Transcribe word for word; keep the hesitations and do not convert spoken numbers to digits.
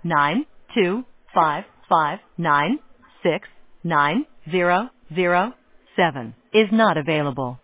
nine two five five nine six nine zero zero seven is not available.